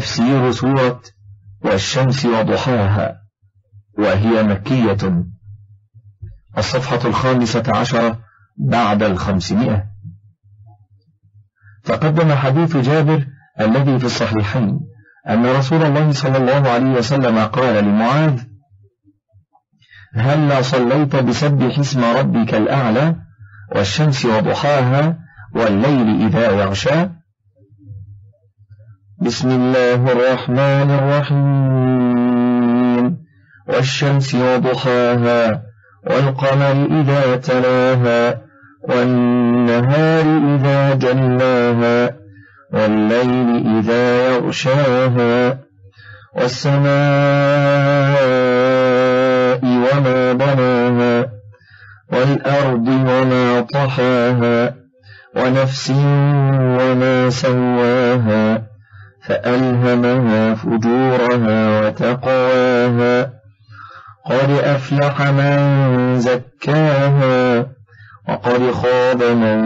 تفسير سورة والشمس وضحاها، وهي مكية. الصفحة 15 بعد 500. تقدم حديث جابر الذي في الصحيحين أن رسول الله صلى الله عليه وسلم قال لمعاذ: هلا صليت بسبح اسم ربك الأعلى والشمس وضحاها والليل إذا يغشى؟ بسم الله الرحمن الرحيم. والشمس وضحاها والقمر إذا تلاها والنهار إذا جلاها والليل إذا يغشاها والسماء وما بناها والأرض وما طحاها ونفس وما سواها فألهمها فجورها وتقواها قد أفلح من زكاها وقد خاب من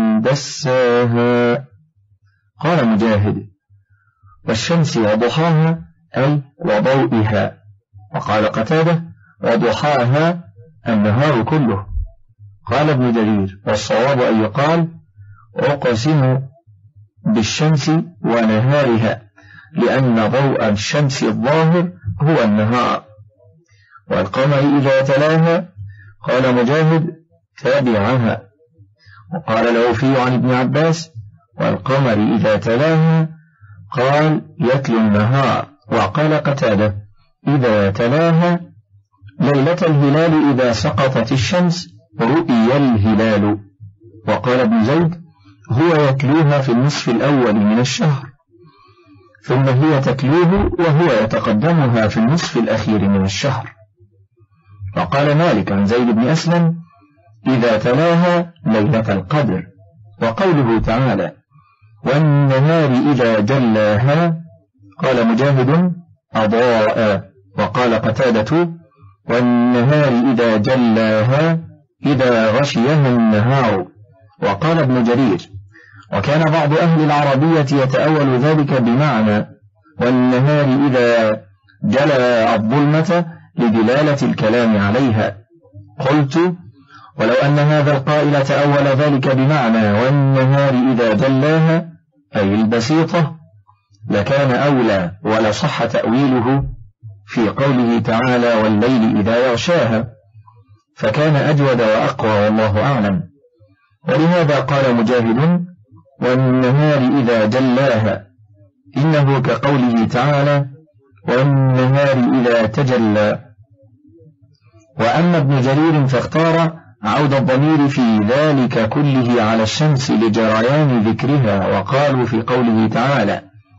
دساها. قال مجاهد: والشمس وضحاها أي وضوئها. وقال قتادة: وضحاها النهار كله. قال ابن جرير: والصواب أن يقال أقسم بالشمس ونهارها، لأن ضوء الشمس الظاهر هو النهار. والقمر إذا تلاها قال مجاهد: تابعها. وقال العوفي عن ابن عباس: والقمر إذا تلاها قال يتلو النهار. وقال قتادة: إذا تلاها ليلة الهلال إذا سقطت الشمس رؤي الهلال. وقال ابن زيد: هو يتلوها في النصف الأول من الشهر، ثم هي تتلوه وهو يتقدمها في النصف الأخير من الشهر. وقال مالك عن زيد بن أسلم: إذا تلاها ليلة القدر. وقوله تعالى: والنهار إذا جلاها قال مجاهد: أضاء. وقال قتادة: والنهار إذا جلاها إذا غشيها النهار. وقال ابن جرير: وكان بعض أهل العربية يتأول ذلك بمعنى والنهار إذا جلى الظلمة لدلالة الكلام عليها. قلت: ولو أن هذا القائل تأول ذلك بمعنى والنهار إذا جلاها أي البسيطة لكان أولى ولصح تأويله في قوله تعالى: والليل إذا يغشاها، فكان أجود وأقوى والله أعلم. ولهذا قال مجاهد: والنهار إذا جلاها، إنه كقوله تعالى: والنهار إذا تجلى. وأما ابن جرير فاختار عود الضمير في ذلك كله على الشمس لجريان ذكرها، وقالوا في قوله تعالى: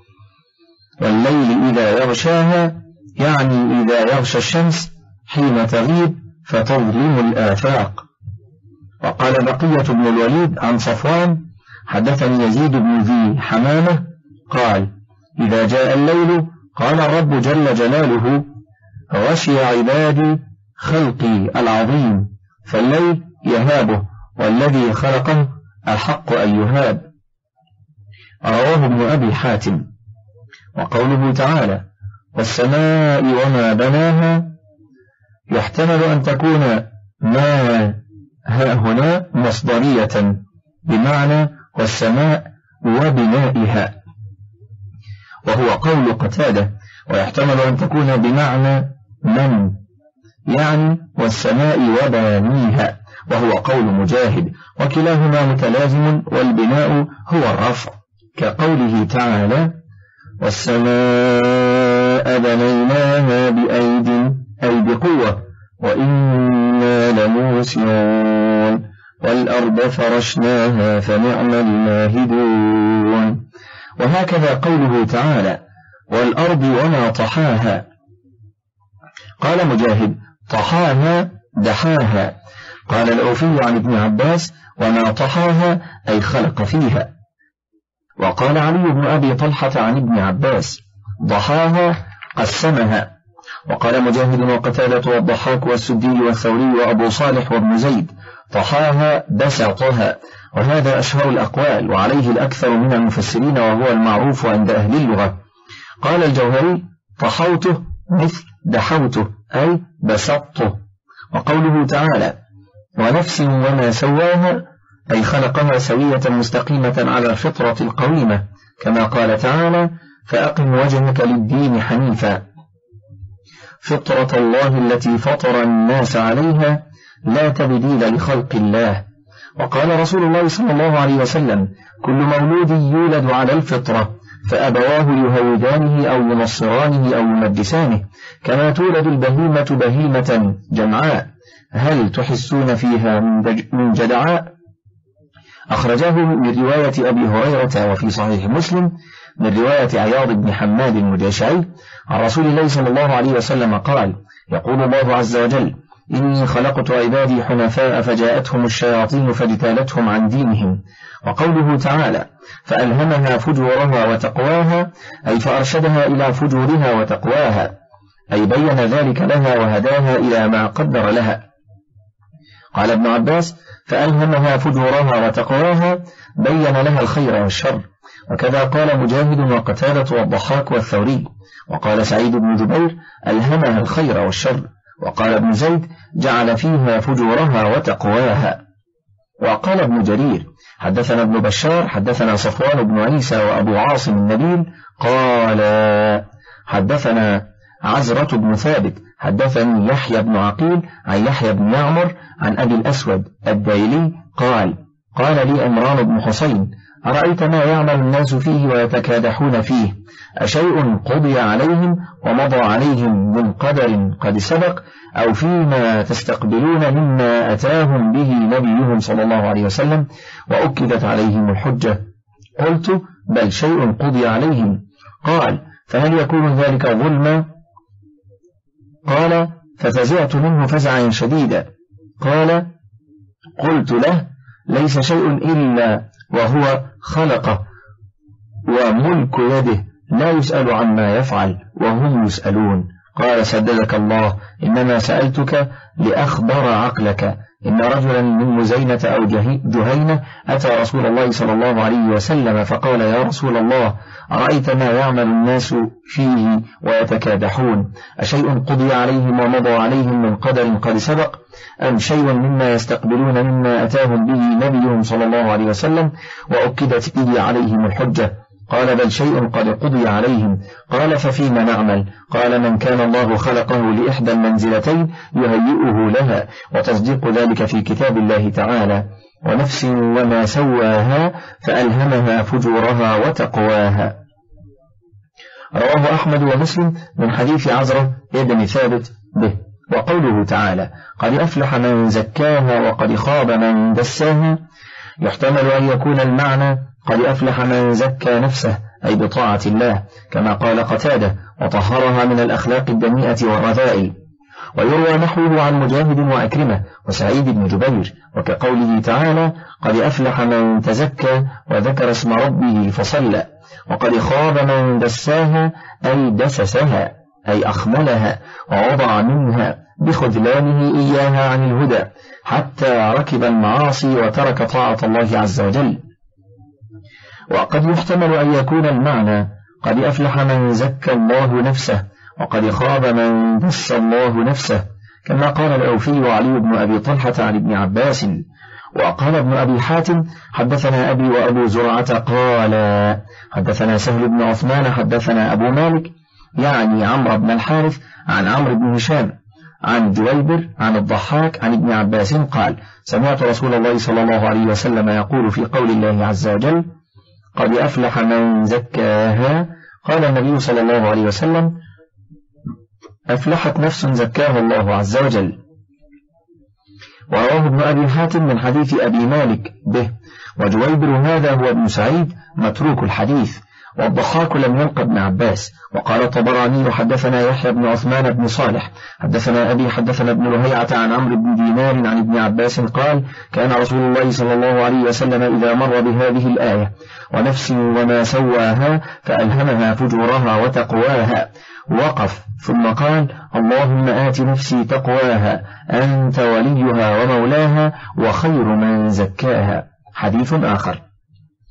والليل إذا يغشاها، يعني إذا يغشى الشمس حين تغيب فتظلم الآفاق. وقال بقية بن الوليد عن صفوان: حدثني يزيد بن ذي حمامة قال: إذا جاء الليل قال الرب جل جلاله: غشي عبادي خلقي العظيم، فالليل يهابه والذي خلقه الحق أن يهاب. رواه ابن أبي حاتم. وقوله تعالى: والسماء وما بناها، يحتمل أن تكون ما هنا مصدرية بمعنى والسماء وبنائها، وهو قول قتادة، ويحتمل أن تكون بمعنى من، يعني والسماء وبانيها، وهو قول مجاهد، وكلاهما متلازم، والبناء هو الرفع، كقوله تعالى: والسماء بنيناها بأيد أي بقوة وإنا لموسعون والأرض فرشناها فنعم الماهدون. وهكذا قوله تعالى: والأرض وما طحاها. قال مجاهد: طحاها دحاها. قال العوفي عن ابن عباس: وما طحاها أي خلق فيها. وقال علي بن أبي طلحة عن ابن عباس: ضحاها قسمها. وقال مجاهد وقتادة والضحاك والسدي والثوري وأبو صالح وابن زيد: طحاها بسطها. وهذا أشهر الأقوال، وعليه الأكثر من المفسرين، وهو المعروف عند أهل اللغة. قال الجوهري طحوته مثل دحوته أي بسطته. وقوله تعالى ونفس وما سواها أي خلقها سوية مستقيمة على الفطرة القويمة، كما قال تعالى فأقم وجهك للدين حنيفا، فطرة الله التي فطر الناس عليها لا تبديل لخلق الله. وقال رسول الله صلى الله عليه وسلم كل مولود يولد على الفطرة فأبواه يهودانه أو ينصرانه أو يمجسانه، كما تولد البهيمة بهيمة جمعاء هل تحسون فيها من جدعاء. أخرجاه من رواية أبي هريرة وفي صحيح مسلم من رواية عياض بن حماد المجاشعي عن رسول الله صلى الله عليه وسلم قال يقول الله عز وجل إني خلقت عبادي حنفاء فجاءتهم الشياطين فاجتالتهم عن دينهم. وقوله تعالى فألهمها فجورها وتقواها أي فأرشدها إلى فجورها وتقواها، أي بين ذلك لها وهداها إلى ما قدر لها. قال ابن عباس فألهمها فجورها وتقواها بين لها الخير والشر. وكذا قال مجاهد وقتادة والضحاك والثوري. وقال سعيد بن جبير ألهمها الخير والشر. وقال ابن زيد جعل فيها فجورها وتقواها. وقال ابن جرير حدثنا ابن بشار حدثنا صفوان بن عيسى وأبو عاصم النبيل قال حدثنا عزرة بن ثابت حدثني يحيى بن عقيل عن يحيى بن يعمر عن أبي الأسود الديلي قال لي عمران بن حسين أرأيت ما يعمل الناس فيه ويتكادحون فيه أشيء قضي عليهم ومضى عليهم من قدر قد سبق أو فيما تستقبلون مما أتاهم به نبيهم صلى الله عليه وسلم وأكدت عليهم الحجة؟ قلت بل شيء قضي عليهم. قال فهل يكون ذلك ظلما؟ قال ففزعت منه فزعا شديدا. قال قلت له ليس شيء إلا وهو خلقه وملك يده لا يسأل عما يفعل وهم يسألون. قال سددك الله إنما سألتك لأخبر عقلك إن رجلا من مزينة أو جهينة أتى رسول الله صلى الله عليه وسلم فقال يا رسول الله أرأيت ما يعمل الناس فيه ويتكادحون أشيء قضي عليهم ومضى عليهم من قدر قد سبق أم شيء مما يستقبلون مما أتاهم به نبيهم صلى الله عليه وسلم وأكدت به عليهم الحجة؟ قال بل شيء قد قضي عليهم. قال ففيما نعمل؟ قال من كان الله خلقه لإحدى المنزلتين يهيئه لها، وتصديق ذلك في كتاب الله تعالى ونفس وما سواها فألهمها فجورها وتقواها. رواه أحمد ومسلم من حديث عزرة ابن ثابت به. وقوله تعالى قد أفلح من زكاها وقد خاب من دساها يحتمل أن يكون المعنى قد أفلح من زكى نفسه أي بطاعة الله كما قال قتادة وطهرها من الأخلاق الدنيئة والرذائل. ويروى نحوه عن مجاهد وأكرمة وسعيد بن جبير وكقوله تعالى قد أفلح من تزكى وذكر اسم ربه فصلى. وقد خاب من دساها أي دسسها أي أخملها ووضع منها بخذلانه إياها عن الهدى حتى ركب المعاصي وترك طاعة الله عز وجل. وقد يحتمل أن يكون المعنى قد أفلح من زكى الله نفسه وقد خاب من دس الله نفسه كما قال الأوفي وعلي بن أبي طلحة عن ابن عباس. وقال ابن أبي حاتم حدثنا أبي وأبو زرعة قال حدثنا سهل بن عثمان حدثنا أبو مالك يعني عمرو بن الحارث عن عمرو بن هشام عن جويبر عن الضحاك عن ابن عباس قال سمعت رسول الله صلى الله عليه وسلم يقول في قول الله عز وجل قد أفلح من زكاها قال النبي صلى الله عليه وسلم أفلحت نفس زكاها الله عز وجل. ورواه ابن أبي حاتم من حديث أبي مالك به. وجويبر هذا هو ابن سعيد متروك الحديث. والضحاك لم يلقى ابن عباس. وقال الطبراني حدثنا يحيى بن عثمان بن صالح حدثنا أبي حدثنا ابن لهيعة عن عمرو بن دينار عن ابن عباس قال كان رسول الله صلى الله عليه وسلم إذا مر بهذه الآية ونفس وما سواها فألهمها فجورها وتقواها وقف ثم قال اللهم آت نفسي تقواها أنت وليها ومولاها وخير من زكاها. حديث آخر.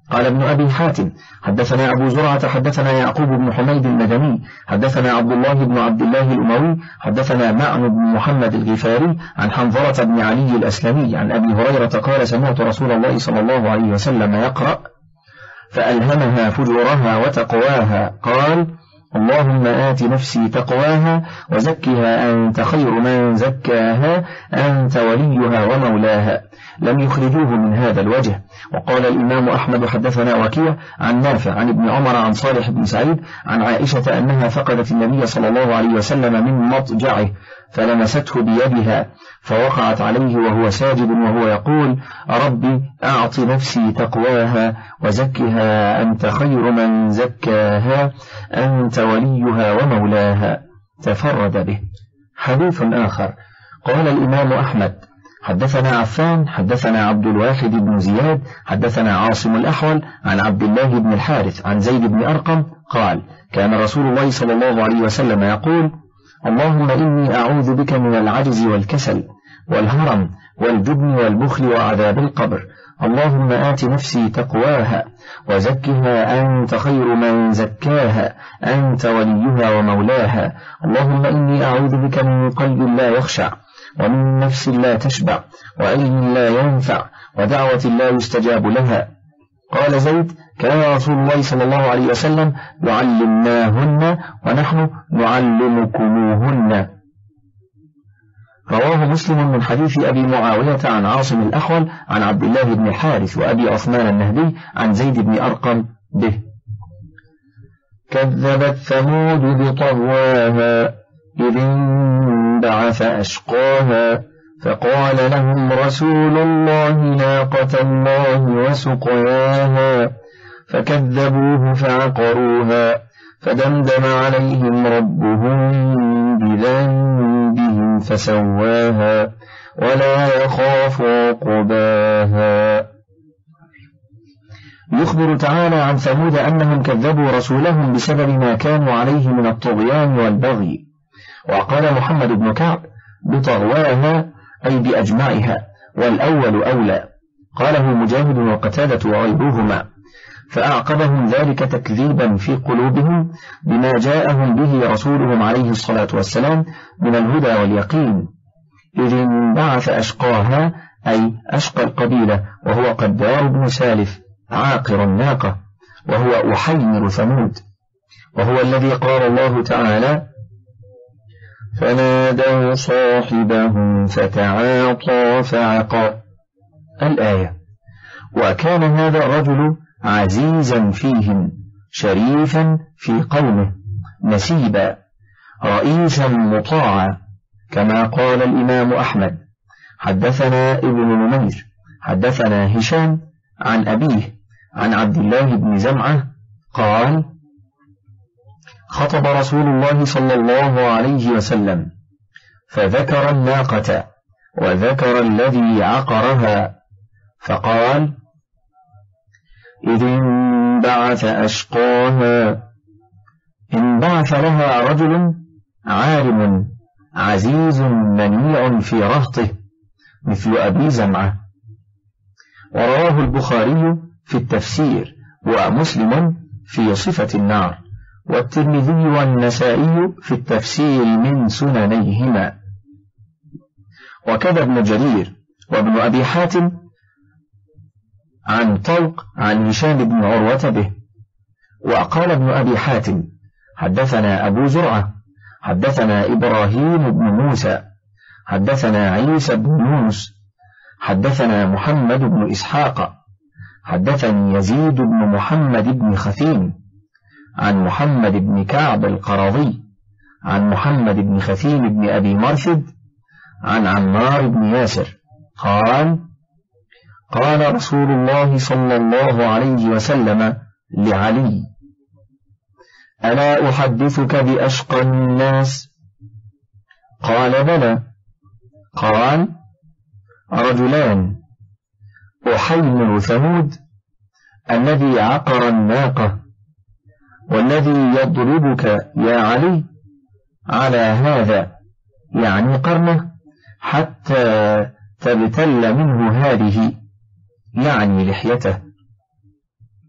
قال ابن أبي حاتم حدثنا أبو زرعة حدثنا يعقوب بن حميد المدني حدثنا عبد الله بن عبد الله الأموي حدثنا معن بن محمد الغفاري عن حنظلة بن علي الأسلمي عن أبي هريرة قال سمعت رسول الله صلى الله عليه وسلم يقرأ فألهمها فجورها وتقواها قال اللهم آت نفسي تقواها وزكها أنت خير من زكاها أنت وليها ومولاها. لم يخرجوه من هذا الوجه. وقال الإمام أحمد حدثنا وكيع عن نافع عن ابن عمر عن صالح بن سعيد عن عائشة أنها فقدت النبي صلى الله عليه وسلم من مضجعه فلمسته بيدها فوقعت عليه وهو ساجد وهو يقول ربي أعط نفسي تقواها وزكها أنت خير من زكاها أنت وليها ومولاها. تفرد به. حديث آخر. قال الإمام أحمد حدثنا عفان حدثنا عبد الواحد بن زياد حدثنا عاصم الأحول عن عبد الله بن الحارث عن زيد بن أرقم قال كان رسول الله صلى الله عليه وسلم يقول اللهم إني أعوذ بك من العجز والكسل والهرم والجبن والبخل وعذاب القبر. اللهم آت نفسي تقواها وزكها أنت خير من زكاها أنت وليها ومولاها. اللهم إني أعوذ بك من قلب لا يخشع ومن نفس لا تشبع وعلم لا ينفع ودعوة لا يستجاب لها. قال زيد كان رسول الله صلى الله عليه وسلم يعلمناهن ونحن نعلمكموهن. رواه مسلم من حديث أبي معاوية عن عاصم الأحول عن عبد الله بن الحارث وأبي عثمان النهدي عن زيد بن أرقم به. كذبت ثمود بطغواها إذ انبعث أشقاها فقال لهم رسول الله ناقة الله وسقياها فكذبوه فعقروها فدمدم عليهم ربهم بذنبهم فسواها ولا يخاف عقباها. يخبر تعالى عن ثمود أنهم كذبوا رسولهم بسبب ما كانوا عليه من الطغيان والبغي. وقال محمد بن كعب بطغواها أي بأجمعها والأول أولى. قاله مجاهد وقتادة وغيرهما. فأعقبهم ذلك تكذيبا في قلوبهم بما جاءهم به رسولهم عليه الصلاة والسلام من الهدى واليقين. إذ انبعث أشقاها أي أشقى القبيلة وهو قدار بن سالف عاقر الناقة وهو أحيمر ثمود وهو الذي قال الله تعالى فنادوا صاحبهم فتعاطى فعقر الآية. وكان هذا الرجل عزيزا فيهم شريفا في قومه نسيبا رئيسا مطاعا كما قال الإمام أحمد حدثنا ابن نمير حدثنا هشام عن أبيه عن عبد الله بن زمعة قال خطب رسول الله صلى الله عليه وسلم فذكر الناقة وذكر الذي عقرها فقال إذ انبعث أشقاها. انبعث لها رجل عالم عزيز منيع في رهطه مثل أبي زمعة. ورواه البخاري في التفسير ومسلم في صفة النار والترمذي والنسائي في التفسير من سننيهما. وكذا ابن جرير وابن أبي حاتم عن طلق عن هشام بن عروة به. وقال ابن أبي حاتم حدثنا أبو زرعة حدثنا إبراهيم بن موسى حدثنا عيسى بن يونس حدثنا محمد بن إسحاق حدثني يزيد بن محمد بن خثيم عن محمد بن كعب القرظي عن محمد بن خثيم بن أبي مرثد عن عمار بن ياسر قال قال رسول الله صلى الله عليه وسلم لعلي ألا أحدثك بأشقى الناس؟ قال بلى. قال رجلان أحيمر ثمود الذي عقر الناقة والذي يضربك يا علي على هذا يعني قرنه حتى تبتل منه هذه يعني لحيته.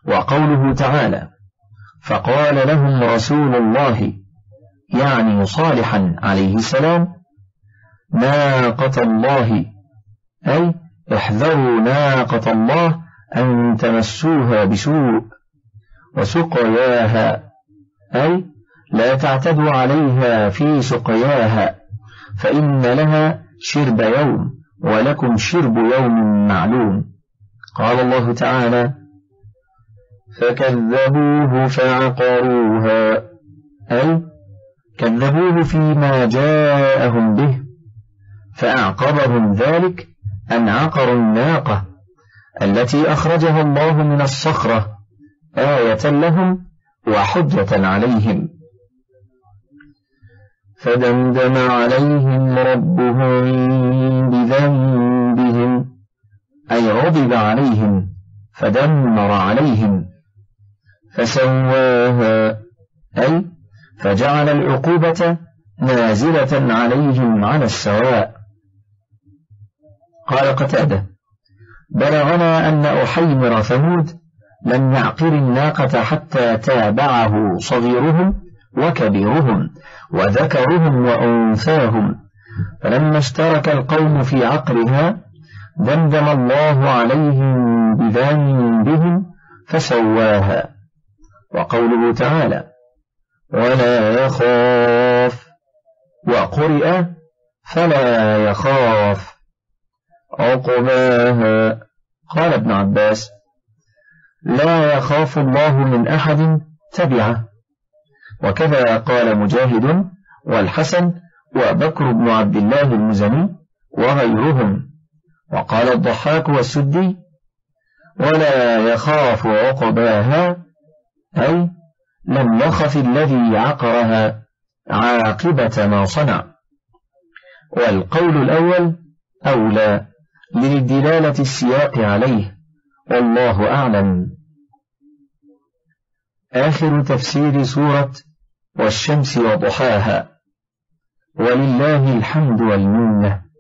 وقوله تعالى فقال لهم رسول الله يعني صالحا عليه السلام ناقة الله أي احذروا ناقة الله أن تمسوها بسوء وسقياها أي لا تعتدوا عليها في سقياها فإن لها شرب يوم ولكم شرب يوم معلوم. قال الله تعالى فكذبوه فعقروها أي كذبوه فيما جاءهم به فأعقبهم ذلك أن عقروا الناقة التي أخرجها الله من الصخرة آية لهم وحجة عليهم فدمدم عليهم ربهم بذنبهم أي غضب عليهم فدمر عليهم فسواها أي فجعل العقوبة نازلة عليهم على السواء. قال قتادة بلغنا أن أحيمر ثمود لم يعقر الناقة حتى تابعه صغيرهم وكبيرهم وذكرهم وأنثاهم فلما اشترك القوم في عقرها دمدم الله عليهم بذنبهم فسواها. وقوله تعالى ولا يخاف وقرئ فلا يخاف عقباها. قال ابن عباس لا يخاف الله من أحد تبعه وكذا قال مجاهد والحسن وبكر بن عبد الله المزني وغيرهم. وقال الضحاك والسدي ولا يخاف عقباها أي لم يخف الذي عقرها عاقبة ما صنع. والقول الأول أولى للدلالة السياق عليه والله أعلم. آخر تفسير سورة والشمس وضحاها ولله الحمد والمنة.